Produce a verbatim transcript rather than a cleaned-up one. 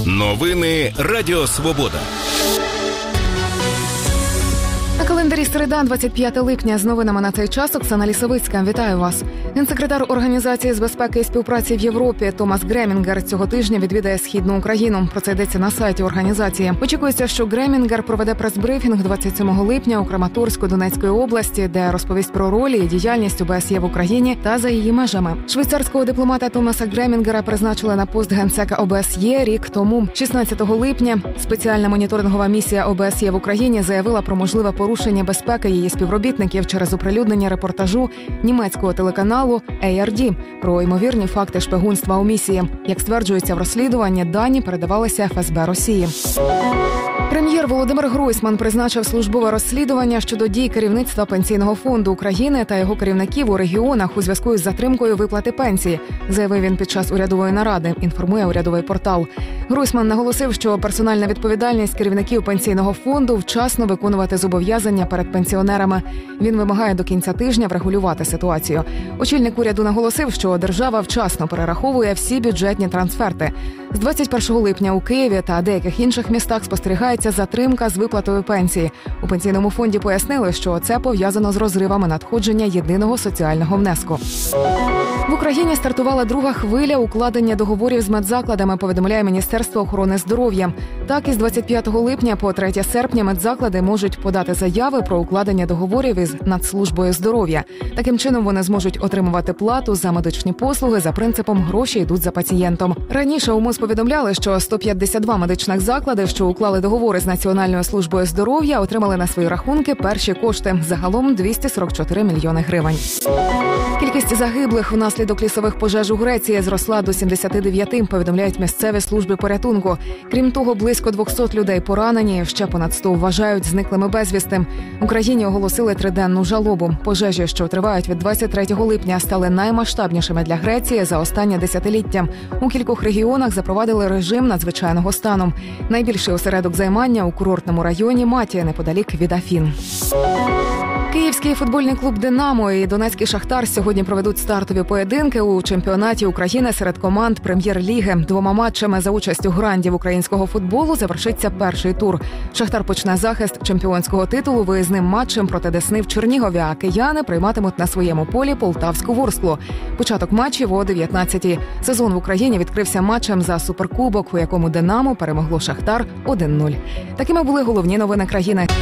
Новини Радіо Свобода. На календарі середа, двадцять п'яте липня. З новинами на цей час Оксана Лісовицька. Вітаю вас. Генсекретар Організації з безпеки і співпраці в Європі Томас Гремінгер цього тижня відвідає Східну Україну. Про це йдеться на сайті організації. Очікується, що Гремінгер проведе прес-брифінг двадцять сьомого липня у Краматорську Донецької області, де розповість про ролі і діяльність ОБСЄ в Україні та за її межами. Швейцарського дипломата Томаса Гремінгера призначили на пост генсека ОБСЄ рік тому. шістнадцятого липня спеціальна моніторингова місія ОБСЄ в Україні заявила про можливе порушення безпеки її співробітників через оприлюднення репортажу німецького телеканалу ей ар ді про ймовірні факти шпигунства у місії. Як стверджується в розслідуванні, дані передавалися еф ес бе Росії. Прем'єр Володимир Гройсман призначив службове розслідування щодо дій керівництва Пенсійного фонду України та його керівників у регіонах у зв'язку із затримкою виплати пенсії, заявив він під час урядової наради, інформує урядовий портал. Гройсман наголосив, що персональна відповідальність керівників Пенсійного фонду вчасно виконувати зобов'язання перед пенсіонерами. Він вимагає до кінця тижня врегулювати ситуацію. Очільник уряду наголосив, що держава вчасно перераховує всі бюджетні трансферти. З двадцять першого липня у Києві та деяких інших містах спостерігається затримка з виплатою пенсії. У Пенсійному фонді пояснили, що це пов'язано з розривами надходження єдиного соціального внеску. В Україні стартувала друга хвиля укладення договорів з медзакладами, повідомляє Міністерство охорони здоров'я. Так, із двадцять п'ятого липня по третє серпня медзаклади можуть подати заяви про укладення договорів із Нацслужбою здоров'я. Таким чином вони зможуть отримувати плату за медичні послуги за принципом «гроші йдуть за пацієнтом». Раніше у МОЗ повідомляли, що сто п'ятдесят два медичних заклади, що уклали договори з Національною службою здоров'я, отримали на свої рахунки перші кошти. Загалом двісті сорок чотири мільйони гривень. Кількість загиблих внаслідок лісових пожеж у Греції зросла до сімдесят дев'ять, повідомляють місцеві служби порятунку. Крім того, близько двісті людей поранені, ще понад сто вважають зниклими безвісти. В Україні оголосили триденну жалобу. Пожежі, що тривають від двадцять третього липня, стали наймасштабнішими для Греції за останнє десятиліття. У кількох регіонах запровадили режим надзвичайного стану. Найбільший осередок займання у курортному районі Матія, неподалік від Афін. Київський футбольний клуб «Динамо» і Донецький «Шахтар» сьогодні проведуть стартові поєдинки у чемпіонаті України серед команд Прем'єр-ліги. Двома матчами за участю грандів українського футболу завершиться перший тур. «Шахтар» почне захист чемпіонського титулу виїзним матчем проти Десни в Чернігові, а кияни прийматимуть на своєму полі полтавську «Ворсклу». Початок матчів о дев'ятнадцятій. Сезон в Україні відкрився матчем за суперкубок, у якому «Динамо» перемогло «Шахтар» один нуль. Такими були головні новини країни.